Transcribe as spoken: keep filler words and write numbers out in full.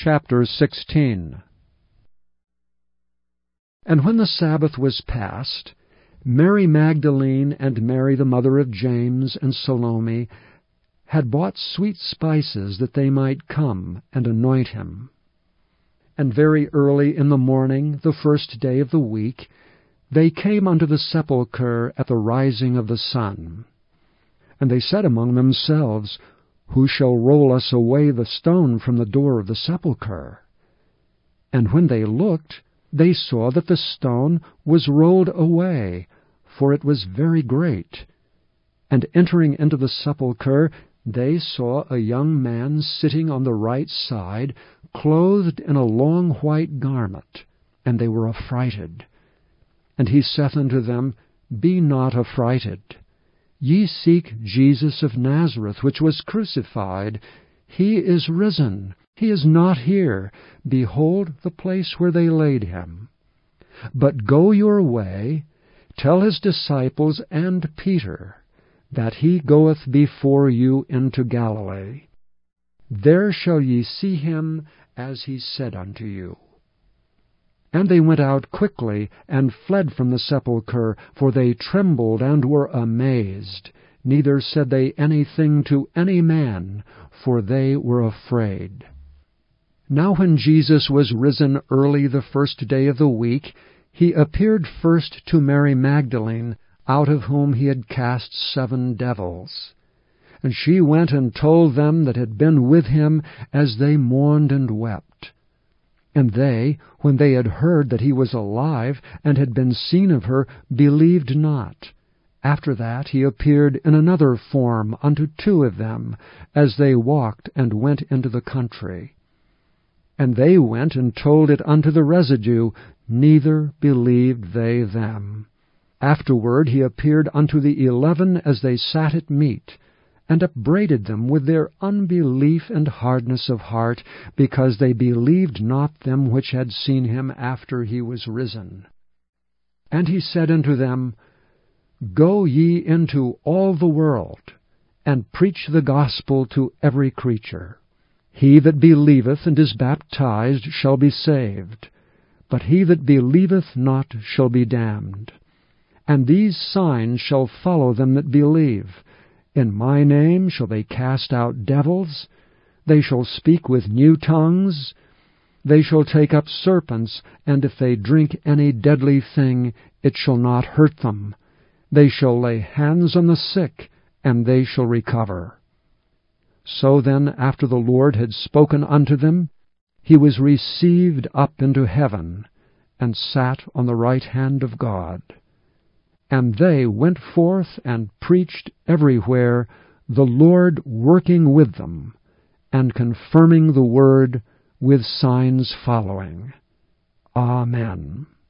Chapter sixteen. And when the Sabbath was past, Mary Magdalene and Mary the mother of James and Salome had bought sweet spices that they might come and anoint him. And very early in the morning, the first day of the week, they came unto the sepulchre at the rising of the sun. And they said among themselves, Who shall roll us away the stone from the door of the sepulchre? And when they looked, they saw that the stone was rolled away, for it was very great. And entering into the sepulchre, they saw a young man sitting on the right side, clothed in a long white garment, and they were affrighted. And he saith unto them, Be not affrighted. Ye seek Jesus of Nazareth, which was crucified. He is risen. He is not here. Behold the place where they laid him. But go your way, tell his disciples and Peter, that he goeth before you into Galilee. There shall ye see him, as he said unto you. And they went out quickly, and fled from the sepulchre, for they trembled and were amazed. Neither said they anything to any man, for they were afraid. Now when Jesus was risen early the first day of the week, he appeared first to Mary Magdalene, out of whom he had cast seven devils. And she went and told them that had been with him, as they mourned and wept. And they, when they had heard that he was alive, and had been seen of her, believed not. After that he appeared in another form unto two of them, as they walked and went into the country. And they went and told it unto the residue, neither believed they them. Afterward he appeared unto the eleven as they sat at meat, and upbraided them with their unbelief and hardness of heart, because they believed not them which had seen him after he was risen. And he said unto them, Go ye into all the world, and preach the gospel to every creature. He that believeth and is baptized shall be saved, but he that believeth not shall be damned. And these signs shall follow them that believe. In my name shall they cast out devils. They shall speak with new tongues. They shall take up serpents, and if they drink any deadly thing, it shall not hurt them. They shall lay hands on the sick, and they shall recover. So then, after the Lord had spoken unto them, he was received up into heaven, and sat on the right hand of God. And they went forth and preached everywhere, the Lord working with them, and confirming the word with signs following. Amen.